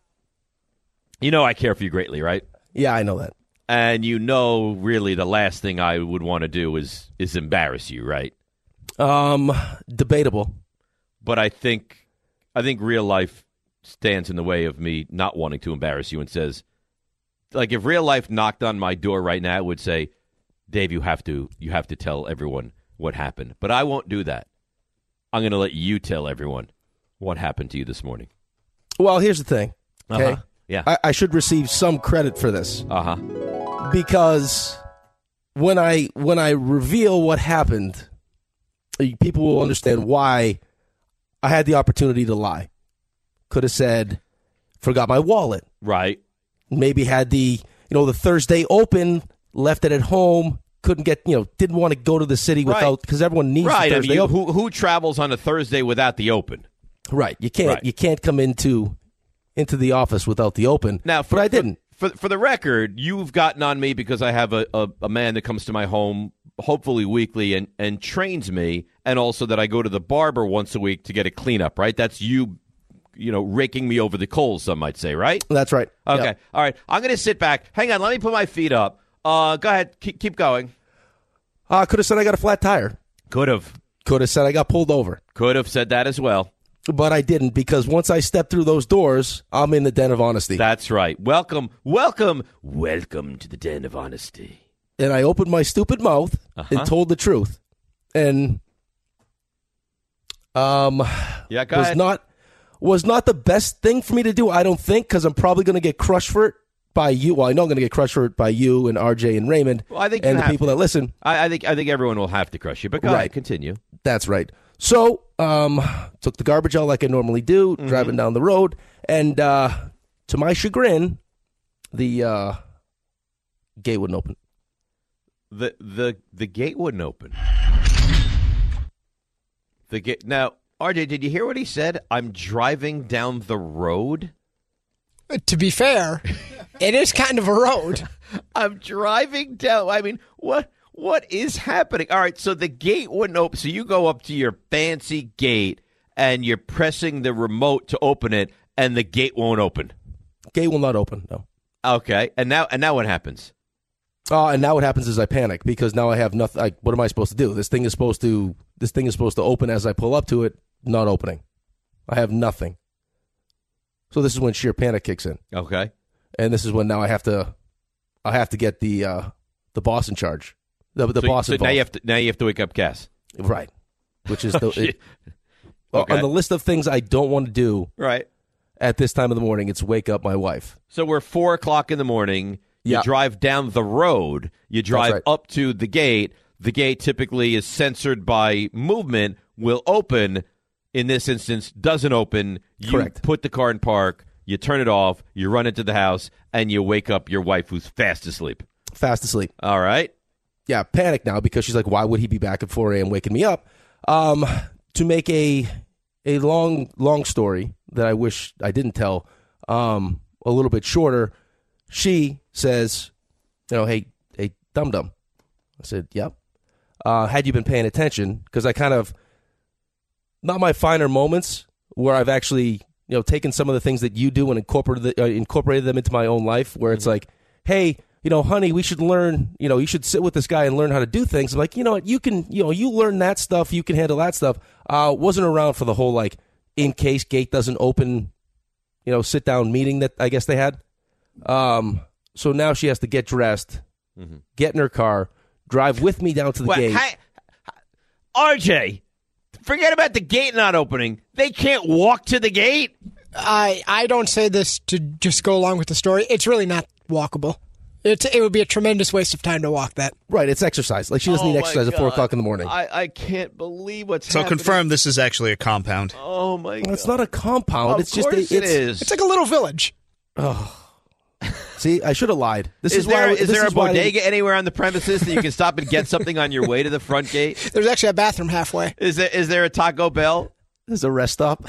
you know I care for you greatly, right? Yeah, I know that. And you know, really, the last thing I would want to do is is embarrass you, right? Um, debatable. But I think I think real life stands in the way of me not wanting to embarrass you and says, like, if real life knocked on my door right now, it would say, Dave, you have to you have to tell everyone what happened. But I won't do that. I'm going to let you tell everyone what happened to you this morning. Well, here's the thing. Okay. Uh-huh. Yeah. I, I should receive some credit for this. Uh-huh. Because when I when I reveal what happened, people will understand why I had the opportunity to lie. Could have said, forgot my wallet. Right. Maybe had the, you know, the Thursday Open, left it at home, couldn't get, you know, didn't want to go to the city without, because right. everyone needs right. the Thursday I mean, Open. Who, who travels on a Thursday without the Open? Right. You can't right. you can't come into into the office without the Open. Now, for, but I didn't. For, for, for the record, you've gotten on me because I have a, a, a man that comes to my home, hopefully weekly, and, and trains me, and also that I go to the barber once a week to get a cleanup, right? That's you, you know, raking me over the coals, some might say, right? That's right. Okay. Yep. All right. I'm going to sit back. Hang on. Let me put my feet up. Uh, go ahead. Keep, keep going. I uh, could have said I got a flat tire. Could have. Could have said I got pulled over. Could have said that as well. But I didn't, because once I step through those doors, I'm in the den of honesty. That's right. Welcome, welcome, welcome to the den of honesty. And I opened my stupid mouth uh-huh. and told the truth. And um, yeah, go was ahead. not was not the best thing for me to do, I don't think, because I'm probably going to get crushed for it by you. Well, I know I'm going to get crushed for it by you and R J and Raymond well, I think and the people to. that listen. I, I think I think everyone will have to crush you, but go right. ahead, continue. That's right. So, um, took the garbage out like I normally do, mm-hmm. driving down the road, and uh, to my chagrin, the uh, gate wouldn't open. The the the gate wouldn't open. The gate. Now, R J, did you hear what he said? I'm driving down the road. To be fair, it is kind of a road. I'm driving down. I mean, what? What is happening? All right, so the gate wouldn't open. So you go up to your fancy gate, and you're pressing the remote to open it, and the gate won't open. Gate will not open, no. Okay, and now and now what happens? Uh, and now what happens is I panic, because now I have nothing. Like, what am I supposed to do? This thing is supposed to. This thing is supposed to open as I pull up to it. Not opening. I have nothing. So this is when sheer panic kicks in. Okay, and this is when now I have to. I have to get the uh, the boss in charge. The, the so, boss so involved. now you have to now you have to wake up Cass, right? Which is the oh, it, Okay. On the list of things I don't want to do Right. at this time of the morning, it's wake up my wife. So we're four o'clock in the morning. You Yeah. drive down the road. You drive right. up to the gate. The gate typically is censored by movement, will open. In this instance, doesn't open. You Correct. put the car in park. You turn it off. You run into the house, and you wake up your wife who's fast asleep. Fast asleep. All right. Yeah, panic now because she's like, why would he be back at four a.m. waking me up? Um, to make a a long, long story that I wish I didn't tell, um, a little bit shorter, she says, you know, hey, hey, dum-dum. I said, yep. Uh, had you been paying attention? Because I kind of, not my finer moments where I've actually, you know, taken some of the things that you do and incorporated, uh, incorporated them into my own life, where it's like, hey, you know, honey, we should learn, you know, you should sit with this guy and learn how to do things. I'm like, you know what, you can, you know, you learn that stuff, you can handle that stuff. Uh, wasn't around for the whole, like, in case gate doesn't open, you know, sit down meeting that I guess they had. Um, so now she has to get dressed, mm-hmm. get in her car, drive with me down to the Well, gate. hi- R J, forget about the gate not opening. They can't walk to the gate. I I don't say this to just go along with the story. It's really not walkable. It's, it would be a tremendous waste of time to walk that. Right, it's exercise. Like, she doesn't Oh, need my exercise at four God. o'clock in the morning. I, I can't believe what's So happening. confirm this is actually a compound. Oh, my God. It's not a compound. Of it's just a, course it's, it is. It's like a little village. Oh. See, I should have lied. This is, is, there, why, is this there a is why they- bodega anywhere on the premises that you can stop and get something on your way to the front gate? There's actually a bathroom halfway. Is there is there a Taco Bell? There's a rest stop.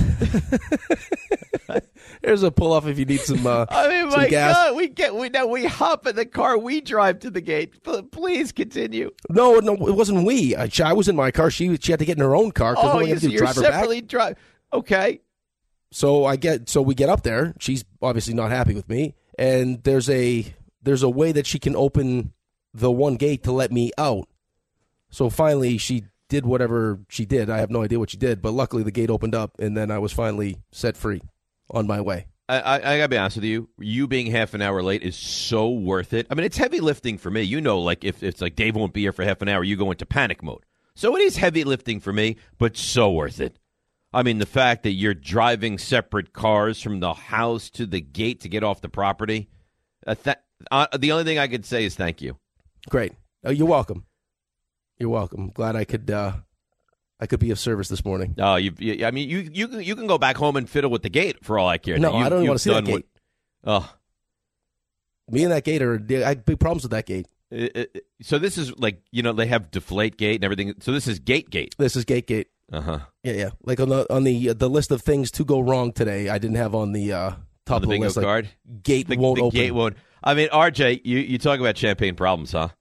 There's a pull off if you need some. Uh, I mean, some my gas. God, we get we now we hop in the car, we drive to the gate. P- Please continue. No, no, it wasn't we. I, I was in my car. She she had to get in her own car because Oh, what are we you, gonna do? you're Drive her back. separately drive. Okay. So I get so we get up there. She's obviously not happy with me, and there's a there's a way that she can open the one gate to let me out. So finally, she did whatever she did. I have no idea what she did, but luckily the gate opened up, and then I was finally set free on my way. I, I, I gotta be honest with you. You being half an hour late is so worth it. I mean, it's heavy lifting for me. You know, like if it's like Dave won't be here for half an hour, you go into panic mode. So it is heavy lifting for me, but so worth it. I mean, the fact that you're driving separate cars from the house to the gate to get off the property. Uh, th- uh, the only thing I could say is thank you. Great. Oh, you're welcome. You're welcome. Glad I could uh, I could be of service this morning. Oh, you, you I mean, you you can- you can go back home and fiddle with the gate for all I care. No, You- I don't even you've want to see that done what- gate. Oh. Me and that gate are I have big problems with that gate. It- it- so this is like, you know, they have deflate gate and everything. So this is gate gate. This is gate gate. Uh-huh. Yeah, yeah. Like on the on the the list of things to go wrong today, I didn't have on the uh, top On the of the bingo list. like, card? gate The, won't the open. gate won't. I mean, R J, you, you talk about champagne problems, huh?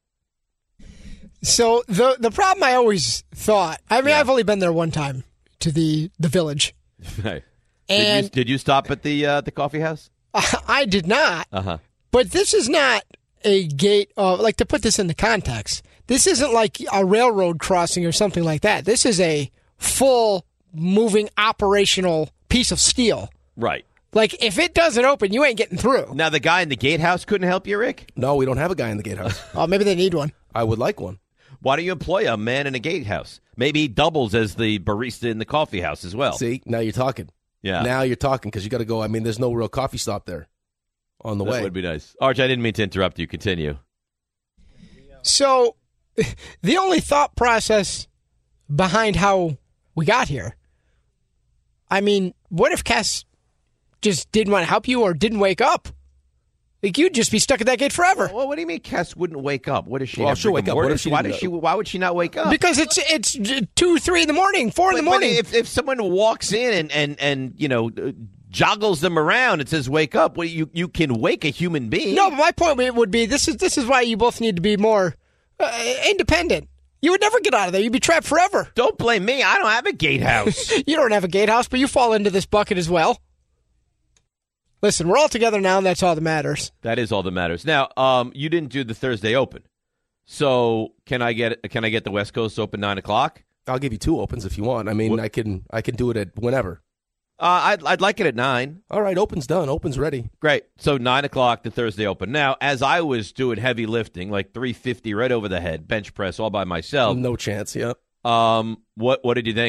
So the the problem I always thought, I mean, I've only been there one time to the, the village. Right. And- did, you, did you stop at the uh, the coffee house? I did not, Uh-huh. but this is not a gate of, like, to put this into context, this isn't like a railroad crossing or something like that. This is a full moving operational piece of steel. Right. Like, if it doesn't open, you ain't getting through. Now, the guy in the gatehouse couldn't help you, Rick? No, we don't have a guy in the gatehouse. Oh, maybe they need one. I would like one. Why don't you employ a man in a gatehouse? Maybe he doubles as the barista in the coffee house as well. See, now you're talking. Yeah. Now you're talking because you got to go. I mean, there's no real coffee stop there on the that way. would be nice. Arch, I didn't mean to interrupt you. Continue. So, the only thought process behind how we got here, I mean, what if Cass just didn't want to help you or didn't wake up? Like, you'd just be stuck at that gate forever. Well, what do you mean Cass wouldn't wake up? What does she Well, have she'll rigor wake up. What if mortis? she Why didn't does she? know? Why would she not wake up? Because it's it's two, three in the morning, four in the But- but morning. If if someone walks in and and and you know uh, joggles them around and says wake up, well, you you can wake a human being. No, but my point would be this is this is why you both need to be more uh, independent. You would never get out of there. You'd be trapped forever. Don't blame me. I don't have a gatehouse. You don't have a gatehouse, but you fall into this bucket as well. Listen, we're all together now, and that's all that matters. That is all that matters. Now, um, you didn't do the Thursday Open, so can I get can I get the West Coast Open nine o'clock? I'll give you two opens if you want. I mean, What- I can I can do it at whenever. Uh, I'd I'd like it at nine. All right, open's done. Open's ready. Great. So nine o'clock, the Thursday Open. Now, as I was doing heavy lifting, like three fifty right over the head, bench press all by myself. No chance. Yep. Um, what what did you think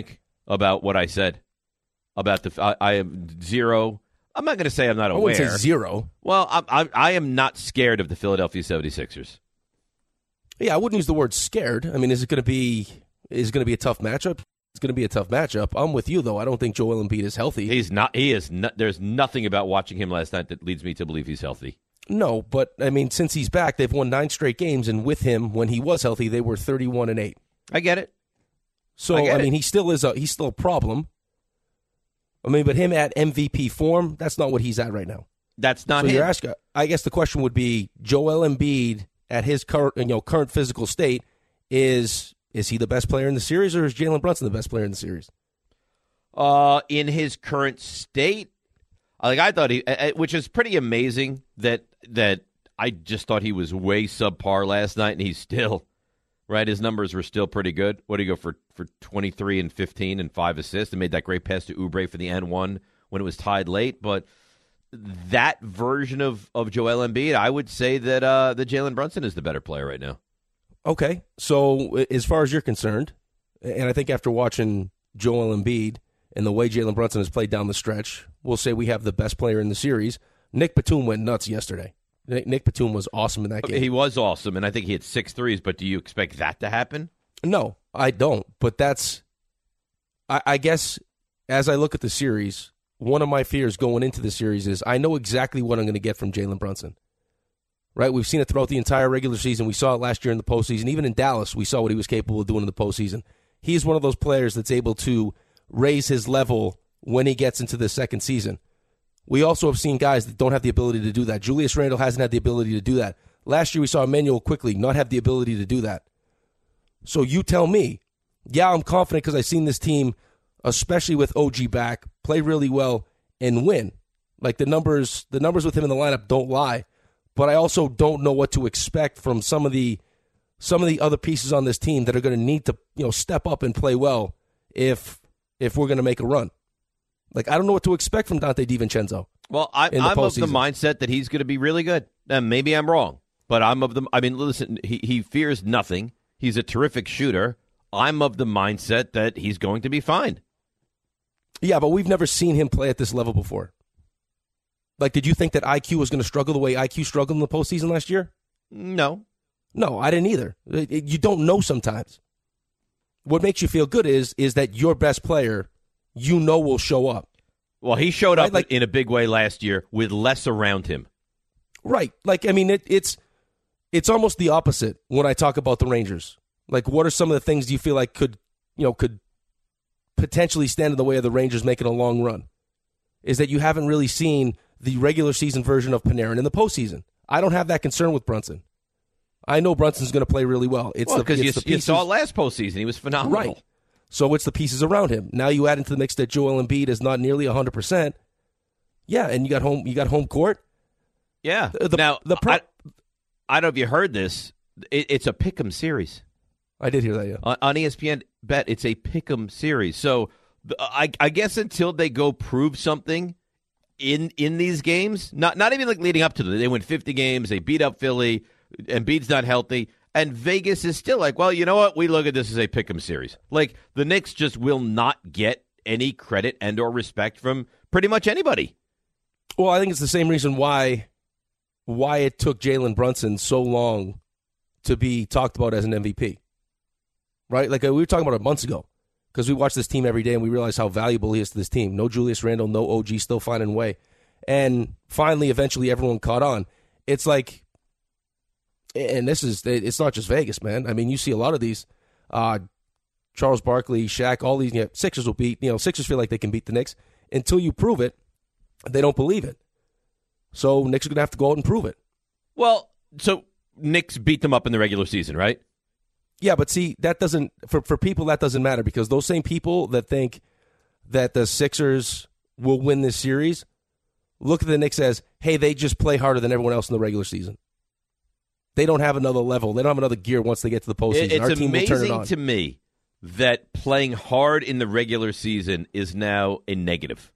about what I said about the. I, I am zero. I'm not going to say I'm not I aware. wouldn't say zero. Well, I, I, I am not scared of the Philadelphia seventy-sixers. Yeah, I wouldn't use the word scared. I mean, is it going to be is it going to be a tough matchup? It's going to be a tough matchup. I'm with you though. I don't think Joel Embiid is healthy. He's not. He is. Not, there's nothing about watching him last night that leads me to believe he's healthy. No, but I mean, since he's back, they've won nine straight games, and with him, when he was healthy, they were thirty-one and eight. I get it. So I, get I mean, it. he still is a he's still a problem. I mean, but him at M V P form, that's not what he's at right now. That's not so him. You're asking, I guess the question would be, Joel Embiid at his current, you know, current physical state, is is he the best player in the series, or is Jalen Brunson the best player in the series? Uh, in his current state, like I thought he, which is pretty amazing that that I just thought he was way subpar last night, and he's still right. His numbers were still pretty good. What did he go for for twenty-three and fifteen and five assists, and made that great pass to Oubre for the N one when it was tied late. But that version of of Joel Embiid, I would say that uh, that Jalen Brunson is the better player right now. Okay, so as far as you're concerned, and I think after watching Joel Embiid and the way Jalen Brunson has played down the stretch, we'll say we have the best player in the series. Nick Batum went nuts yesterday. Nick, Nick Batum was awesome in that game. He was awesome, and I think he had six threes, but do you expect that to happen? No, I don't. But that's, I, I guess, as I look at the series, one of my fears going into the series is I know exactly what I'm going to get from Jalen Brunson. Right? We've seen it throughout the entire regular season. We saw it last year in the postseason. Even in Dallas, we saw what he was capable of doing in the postseason. He's one of those players that's able to raise his level when he gets into the second season. We also have seen guys that don't have the ability to do that. Julius Randle hasn't had the ability to do that. Last year we saw Emmanuel Quickley not have the ability to do that. So you tell me, yeah, I'm confident because I've seen this team, especially with O G back, play really well and win. Like the numbers, the numbers with him in the lineup don't lie. But I also don't know what to expect from some of the some of the other pieces on this team that are going to need to, you know, step up and play well if if we're going to make a run. Like, I don't know what to expect from Dante DiVincenzo. Well, I, I'm of the mindset that he's going to be really good. And maybe I'm wrong, but I'm of the. I mean, listen, he he fears nothing. He's a terrific shooter. I'm of the mindset that he's going to be fine. Yeah, but we've never seen him play at this level before. Like, did you think that I Q was going to struggle the way I Q struggled in the postseason last year? No. No, I didn't either. It, it, you don't know sometimes. What makes you feel good is is that your best player, you know, will show up. Well, he showed right? up like, in a big way last year with less around him. Right. Like, I mean, it, it's it's almost the opposite when I talk about the Rangers. Like, what are some of the things you feel like could, you know, could potentially stand in the way of the Rangers making a long run? Is that you haven't really seen the regular season version of Panarin in the postseason. I don't have that concern with Brunson. I know Brunson's going to play really well. It's well, because you, you saw last postseason. He was phenomenal. Right. So it's the pieces around him. Now you add into the mix that Joel Embiid is not nearly one hundred percent. Yeah, and you got home you got home court. Yeah. The, now, the pro- I, I don't know if you heard this. It, it's a pick'em series. I did hear that, yeah. On, on E S P N Bet, it's a pick'em series. So I, I guess until they go prove something in in these games, not not even like leading up to them. They win fifty games, they beat up Philly, Embiid's not healthy, and Vegas is still like, well, you know what? We look at this as a pick'em series. Like, the Knicks just will not get any credit and or respect from pretty much anybody. Well, I think it's the same reason why why it took Jalen Brunson so long to be talked about as an M V P. Right? Like we were talking about it months ago. Because we watch this team every day and we realize how valuable he is to this team. No Julius Randle, no O G, still finding a way. And finally, eventually, everyone caught on. It's like, and this is, it's not just Vegas, man. I mean, you see a lot of these. Uh, Charles Barkley, Shaq, all these, you know, Sixers will beat, you know, Sixers feel like they can beat the Knicks. Until you prove it, they don't believe it. So Knicks are going to have to go out and prove it. Well, so Knicks beat them up in the regular season, right? Yeah, but see, that doesn't, for, for people, that doesn't matter because those same people that think that the Sixers will win this series look at the Knicks as, hey, they just play harder than everyone else in the regular season. They don't have another level. They don't have another gear once they get to the postseason. It's Our team will turn it amazing on. to me that playing hard in the regular season is now a negative.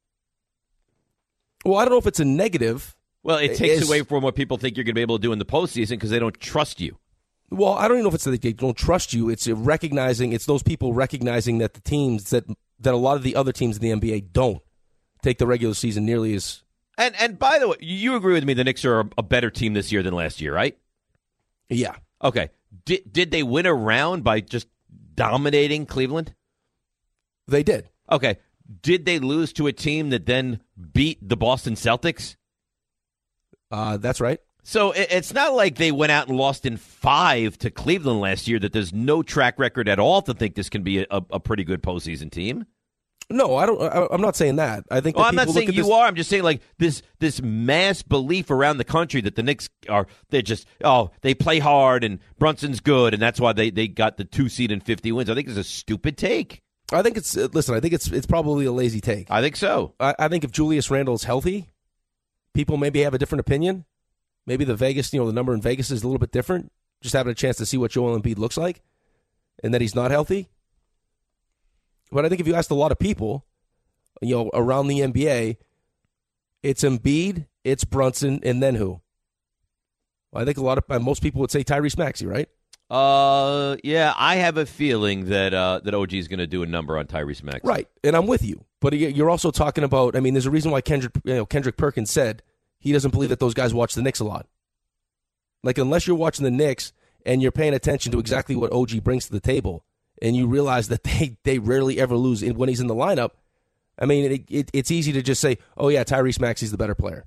Well, I don't know if it's a negative. Well, it takes It's- away from what people think you're going to be able to do in the postseason because they don't trust you. Well, I don't even know if it's that they don't trust you. It's recognizing, it's those people recognizing that the teams that that a lot of the other teams in the N B A don't take the regular season nearly as. And and by the way, you agree with me the Knicks are a better team this year than last year, right? Yeah. Okay. Did did they win a round by just dominating Cleveland? They did. Okay. Did they lose to a team that then beat the Boston Celtics? Uh, that's right. So it, it's not like they went out and lost in five to Cleveland last year, that there's no track record at all to think this can be a, a pretty good postseason team. No, I don't. I, I'm not saying that. I think. Well, that I'm not people saying look at you this- are. I'm just saying like this this mass belief around the country that the Knicks are, they're just, oh, they play hard and Brunson's good and that's why they, they got the two seed and fifty wins. I think it's a stupid take. I think it's. Uh, listen, I think it's it's probably a lazy take. I think so. I, I think if Julius Randle is healthy, people maybe have a different opinion. Maybe the Vegas, you know, the number in Vegas is a little bit different. Just having a chance to see what Joel Embiid looks like, and that he's not healthy. But I think if you asked a lot of people, you know, around the N B A, it's Embiid, it's Brunson, and then who? I think a lot of most people would say Tyrese Maxey, right? Uh, yeah, I have a feeling that uh, that O G is going to do a number on Tyrese Maxey. Right, and I'm with you. But you're also talking about. I mean, there's a reason why Kendrick, you know, Kendrick Perkins said he doesn't believe that those guys watch the Knicks a lot. Like, unless you're watching the Knicks and you're paying attention to exactly what O G brings to the table, and you realize that they they rarely ever lose when he's in the lineup. I mean, it, it, it's easy to just say, "Oh yeah, Tyrese Maxey's the better player.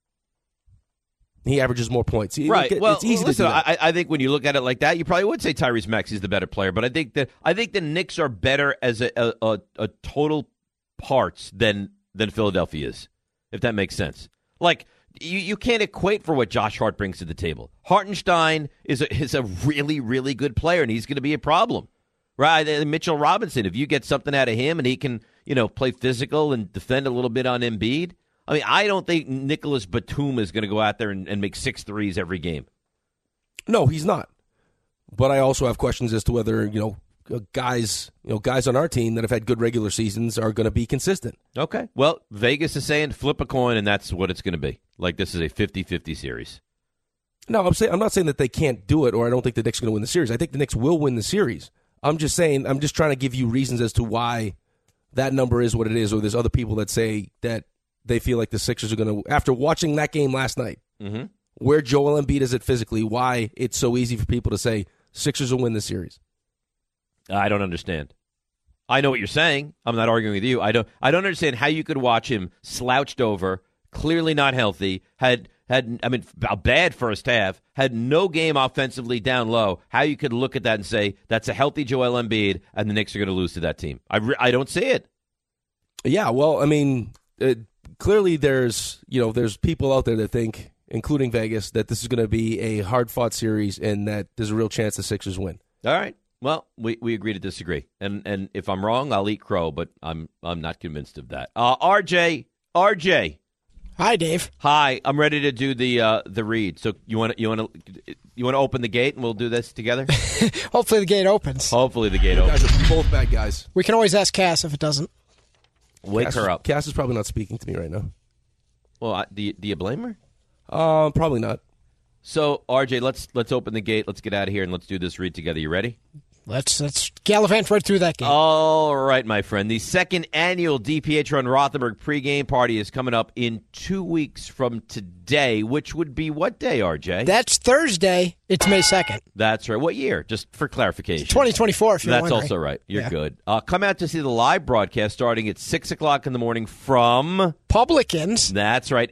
He averages more points." Right. It, well, it's easy listen, to do that. I, I think when you look at it like that, you probably would say Tyrese Maxey's the better player. But I think that I think the Knicks are better as a a, a, a total parts than than Philadelphia is, if that makes sense. Like, you, you can't equate for what Josh Hart brings to the table. Hartenstein is a, is a really, really good player, and he's going to be a problem. Right? And Mitchell Robinson, if you get something out of him and he can, you know, play physical and defend a little bit on Embiid. I mean, I don't think Nicholas Batum is going to go out there and, and make six threes every game. No, he's not. But I also have questions as to whether, you know, guys, you know, guys on our team that have had good regular seasons are going to be consistent. Okay. Well, Vegas is saying flip a coin, and that's what it's going to be. Like, this is a fifty-fifty series. No, I'm saying I'm not saying that they can't do it, or I don't think the Knicks are going to win the series. I think the Knicks will win the series. I'm just saying, I'm just trying to give you reasons as to why that number is what it is, or there's other people that say that they feel like the Sixers are going to, after watching that game last night, mm-hmm. where Joel Embiid is at physically, why it's so easy for people to say Sixers will win the series. I don't understand. I know what you're saying. I'm not arguing with you. I don't I don't understand how you could watch him slouched over, clearly not healthy, had had I mean a bad first half, had no game offensively down low. How you could look at that and say that's a healthy Joel Embiid and the Knicks are going to lose to that team. I re- I don't see it. Yeah, well, I mean, uh, clearly there's, you know, there's people out there that think, including Vegas, that this is going to be a hard-fought series and that there's a real chance the Sixers win. All right. Well, we, we agree to disagree, and and if I'm wrong, I'll eat crow, but I'm I'm not convinced of that. Uh, R J, R J, hi, Dave. Hi, I'm ready to do the uh, the read. So you want you want to you want to open the gate, and we'll do this together. Hopefully, the gate opens. Hopefully, the gate You opens. guys are both bad guys. We can always ask Cass if it doesn't. Wake Cass her is- up. Cass is probably not speaking to me right now. Well, I, do you, do you blame her? Uh, probably not. So R J, let's let's open the gate. Let's get out of here and let's do this read together. You ready? Let's let's gallivant right through that game. All right, my friend. The second annual DiPietro and Rothenberg pregame party is coming up in two weeks from today, which would be what day, R J? That's Thursday. It's May second. That's right. What year? Just for clarification. twenty twenty-four, if you're That's wondering. also right. You're Yeah. good. Uh, come out to see the live broadcast starting at six o'clock in the morning from Publicans. That's right.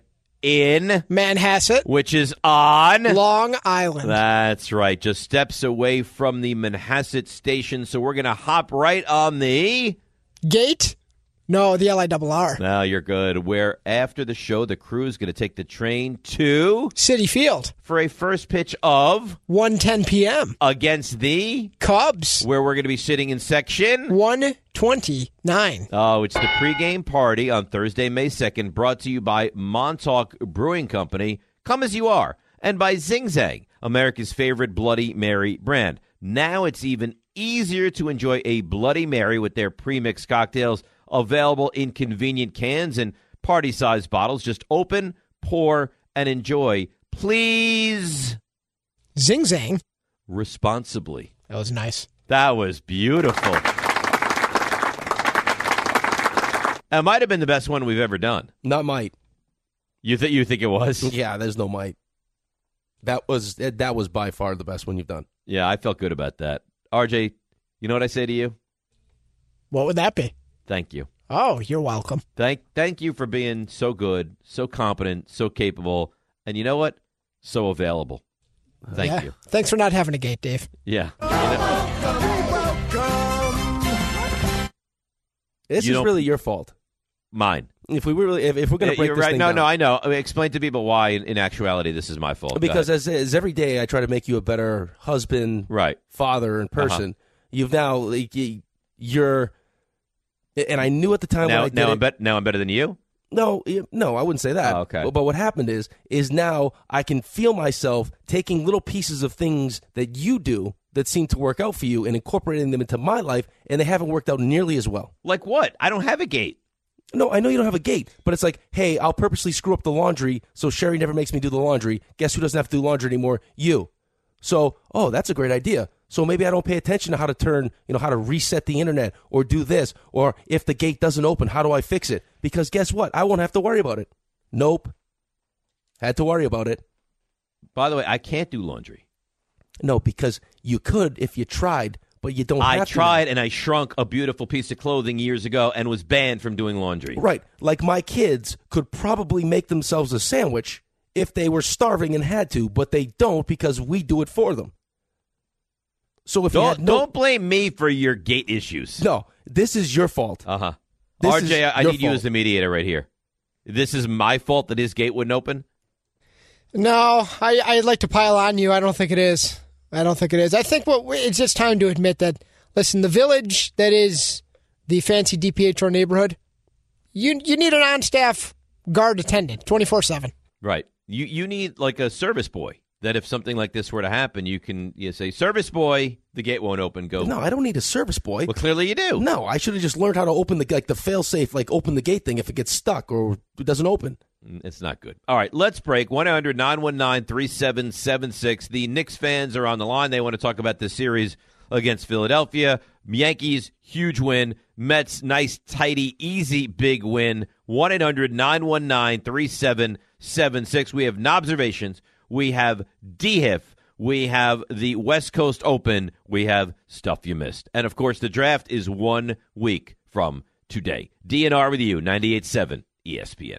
In Manhasset, which is on Long Island. That's right. Just steps away from the Manhasset station. So we're going to hop right on the Gate? No, the L I R R. Now you're good. Where after the show, the crew is going to take the train to City Field for a first pitch of one ten p.m. against the Cubs, where we're going to be sitting in section one twenty-nine. Oh, it's the pregame party on Thursday, May second, brought to you by Montauk Brewing Company. Come as you are. And by Zing Zang, America's favorite Bloody Mary brand. Now it's even easier to enjoy a Bloody Mary with their pre-mixed cocktails available in convenient cans and party-sized bottles. Just open, pour, and enjoy. Please. Zing Zang. responsibly. That was nice. That was beautiful. That might have been the best one we've ever done. Not might. You think you think it was? Yeah, there's no might. That was that was by far the best one you've done. Yeah, I felt good about that. R J, you know what I say to you? What would that be? Thank you. Oh, you're welcome. Thank thank you for being so good, so competent, so capable, and you know what? So available. Thank Yeah. you. Thanks for not having a gate, Dave. Yeah. This You is don't- really your fault. Mine. If we were really, if, if we're going Yeah, to break you're this right. thing No, down. no, I know. I mean, explain to people why, in, in actuality, this is my fault. Go Because ahead. as, as every day I try to make you a better husband, right, father, and person, Uh-huh. you've now like, you- you're, and I knew at the time now, when I did now it, I'm bet. Now I'm better than you. No, y- no, I wouldn't say that. Oh, okay. But, but what happened is, is now I can feel myself taking little pieces of things that you do that seem to work out for you and incorporating them into my life, and they haven't worked out nearly as well. Like what? I don't have a gate. No, I know you don't have a gate, but it's like, hey, I'll purposely screw up the laundry so Sherry never makes me do the laundry. Guess who doesn't have to do laundry anymore? You. So, oh, that's a great idea. So maybe I don't pay attention to how to turn, you know, how to reset the internet or do this, or if the gate doesn't open, how do I fix it? Because guess what? I won't have to worry about it. Nope. Had to worry about it. By the way, I can't do laundry. No, because you could if you tried, but you don't I have to. tried and I shrunk a beautiful piece of clothing years ago and was banned from doing laundry. Right. Like my kids could probably make themselves a sandwich if they were starving and had to, but they don't because we do it for them. So if you Don't, had no, don't blame me for your gate issues. no, this is your fault. Uh huh. This R J, is I your need you fault. as the mediator right here. This is my fault that his gate wouldn't open? No, I, I'd like to pile on you. I don't think it is. I don't think it is. I think what we- it's just time to admit that, listen, the village that is the fancy D P H R neighborhood, you you need an on-staff guard attendant twenty-four seven. Right. You you need like a service boy that if something like this were to happen, you can you say, service boy, the gate won't open. Go. No, I don't need a service boy. Well, clearly you do. No, I should have just learned how to open the like the fail safe, like open the gate thing if it gets stuck or it doesn't open. It's not good. All right, let's break. one eight hundred nine one nine three seven seven six. The Knicks fans are on the line. They want to talk about this series against Philadelphia. Yankees, huge win. Mets, nice, tidy, easy, big win. one eight hundred nine one nine three seven seven six. We have Nobservations. We have D H I F. We have the West Coast Open. We have stuff you missed. And, of course, the draft is one week from today. D N R with you, ninety-eight point seven E S P N.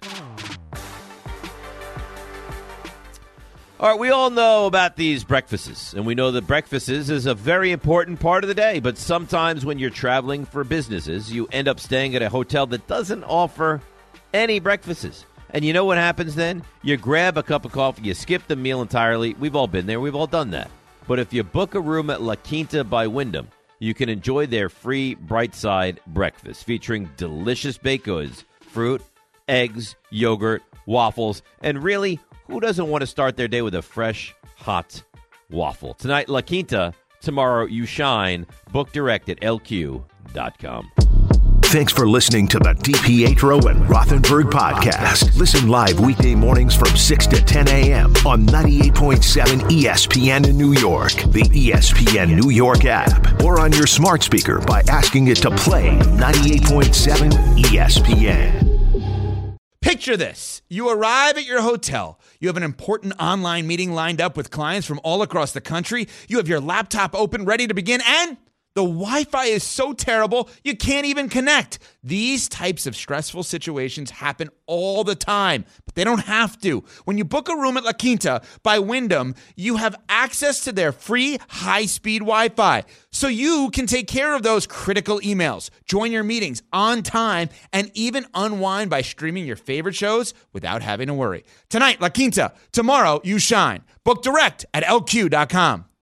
All right, we all know about these breakfasts, and we know that breakfasts is a very important part of the day, but sometimes when you're traveling for businesses, you end up staying at a hotel that doesn't offer any breakfasts. And you know what happens then? You grab a cup of coffee, you skip the meal entirely. We've all been there. We've all done that. But if you book a room at La Quinta by Wyndham, you can enjoy their free Bright Side breakfast featuring delicious baked goods, fruit, eggs, yogurt, waffles, and really, who doesn't want to start their day with a fresh, hot waffle? Tonight, La Quinta. Tomorrow, you shine. Book direct at L Q dot com. Thanks for listening to the DiPietro and Rothenberg podcast. Listen live weekday mornings from six to ten a.m. on ninety-eight point seven E S P N in New York, the E S P N New York app, or on your smart speaker by asking it to play ninety-eight point seven E S P N. Picture this. You arrive at your hotel. You have an important online meeting lined up with clients from all across the country. You have your laptop open, ready to begin, and the Wi-Fi is so terrible, you can't even connect. These types of stressful situations happen all the time, but they don't have to. When you book a room at La Quinta by Wyndham, you have access to their free high-speed Wi-Fi, so you can take care of those critical emails, join your meetings on time, and even unwind by streaming your favorite shows without having to worry. Tonight, La Quinta. Tomorrow, you shine. Book direct at L Q dot com.